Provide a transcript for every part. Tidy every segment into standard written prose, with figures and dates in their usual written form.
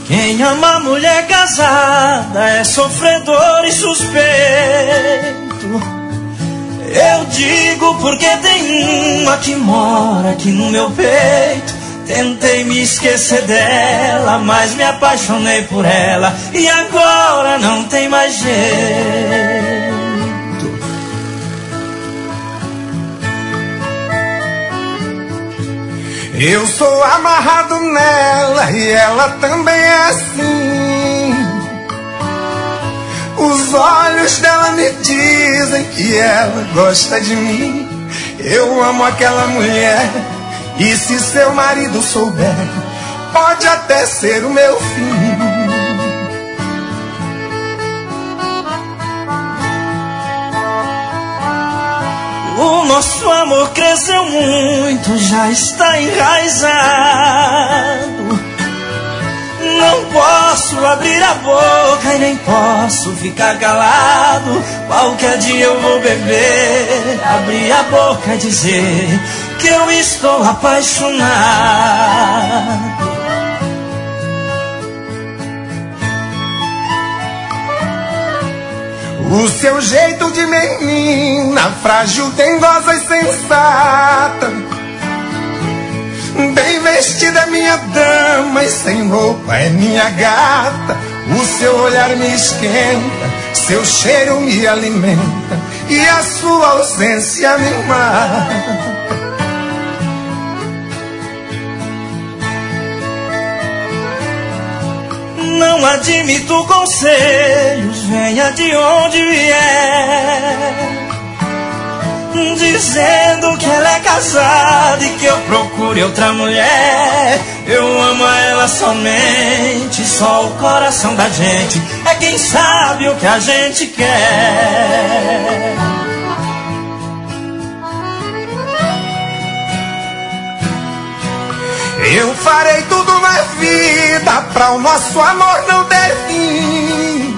Quem ama mulher casada é sofredor e suspeito. Eu digo porque tem uma que mora aqui no meu peito. Tentei me esquecer dela, mas me apaixonei por ela e agora não tem mais jeito. Eu sou amarrado nela e ela também é assim. Os olhos dela me dizem que ela gosta de mim. Eu amo aquela mulher e se seu marido souber, pode até ser o meu fim. O nosso amor cresceu muito, já está enraizado. Não posso abrir a boca e nem posso ficar calado. Qualquer dia eu vou beber, abrir a boca e dizer que eu estou apaixonado. O seu jeito de menina, frágil, dengosa e sensata. Bem vestida é minha dama e sem roupa é minha gata. O seu olhar me esquenta, seu cheiro me alimenta e a sua ausência me mata. Não admito conselhos, venha de onde vier, dizendo que ela é casada e que eu procure outra mulher. Eu amo ela somente, só o coração da gente é quem sabe o que a gente quer. Eu farei tudo na vida pra o nosso amor não ter fim.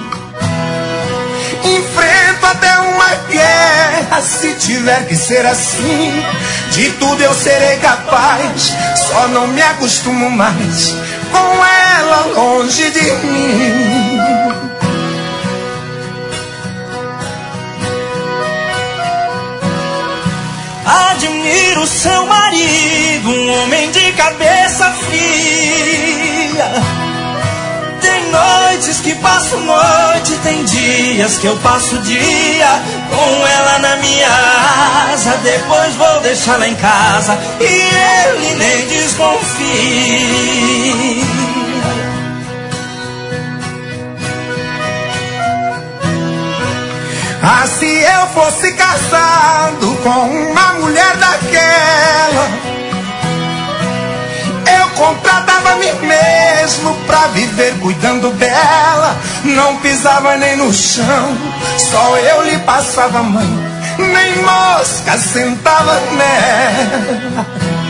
Enfrento até uma guerra se tiver que ser assim. De tudo eu serei capaz, só não me acostumo mais com ela longe de mim. Admiro seu marido, um homem de cabeça fria. Tem noites que passo noite, tem dias que eu passo dia com ela na minha asa. Depois vou deixá-la em casa e ele nem desconfia. Ah, se eu fosse casado com uma mulher daquela, eu contratava a mim mesmo pra viver cuidando dela. Não pisava nem no chão, só eu lhe passava a mão, nem mosca sentava nela.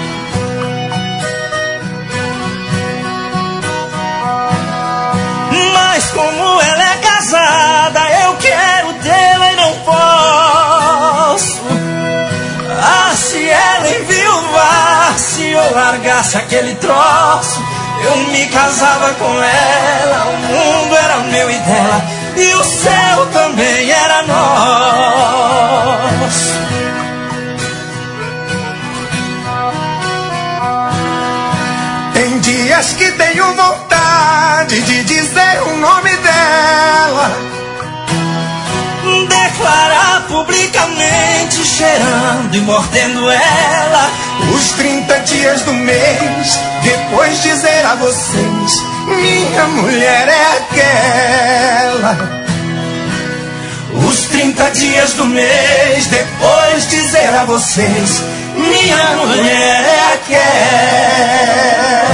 Mas como ela é casada, eu quero tê-la e não posso. Ah, se ela enviuvasse ou largasse aquele troço, eu me casava com ela. O mundo era meu e dela, e o céu também era nosso. Tem dias que tenho vontade de dizer o nome dela, declarar publicamente, cheirando e mordendo ela. Os 30 dias do mês, depois dizer a vocês, minha mulher é aquela. Os 30 dias do mês, depois dizer a vocês, minha mulher é aquela.